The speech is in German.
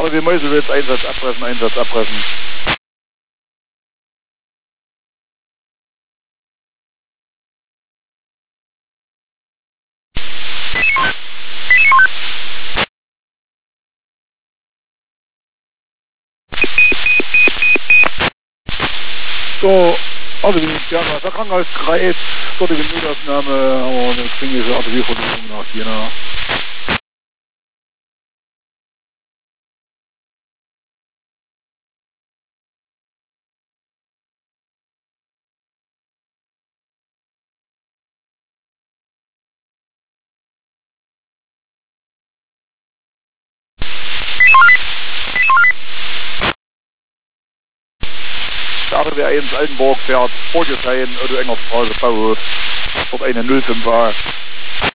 ADW Meuselwitz, Einsatz abpressen, Einsatz abpressen. So, ADW Indianer, der Krankenhaus Kreis, dort die Notaufnahme und dann kriegen wir so ADW-Versuchung nach Jena. Der ADW 1 Altenburg fährt Borgeshain, Otto Enger Straße, Bauhof, dort eine 05er.